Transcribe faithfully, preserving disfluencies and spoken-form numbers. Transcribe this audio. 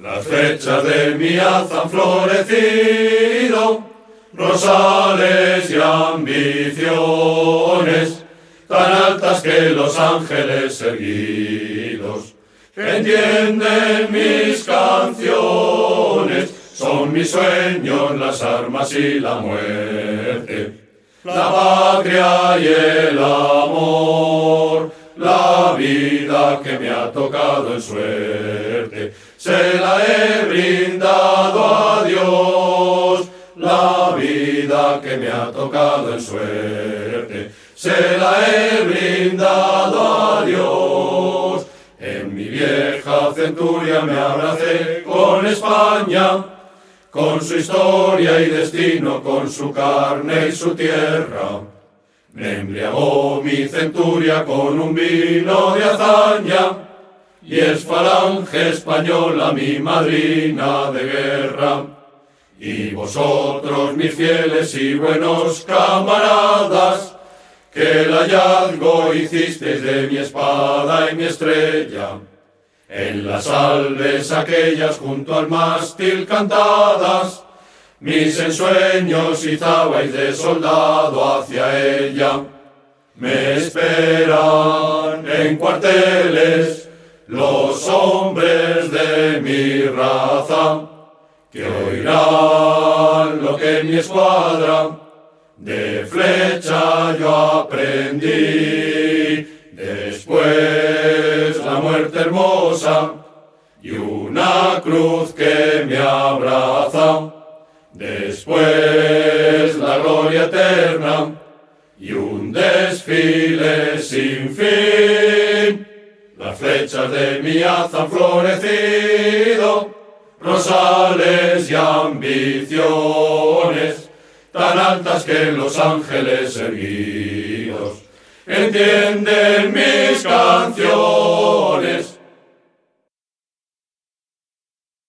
Las flechas de mi haz han florecido, rosales y ambiciones, tan altas que los ángeles erguidos entienden mis canciones. Son mis sueños las armas y la muerte, la patria y el amor, la vida que me ha tocado en suerte. Se la he brindado a Dios, la vida que me ha tocado en suerte. Se la he brindado a Dios. En mi vieja centuria me abracé con España, con su historia y destino, con su carne y su tierra. Me embriagó mi centuria con un vino de hazaña, y es falange española mi madrina de guerra. Y vosotros, mis fieles y buenos camaradas, que el hallazgo hicisteis de mi espada y mi estrella, en las salves aquellas junto al mástil cantadas, mis ensueños izabais de soldado hacia ella. Me esperan en cuarteles los hombres de mi raza, que oirán lo que en mi escuadra de flecha yo aprendí. Después la muerte hermosa y una cruz que me abraza. Después la gloria eterna y un desfile sin fin. Las flechas de mi haz han florecido, rosales y ambiciones, tan altas que los ángeles erguidos entienden mis canciones.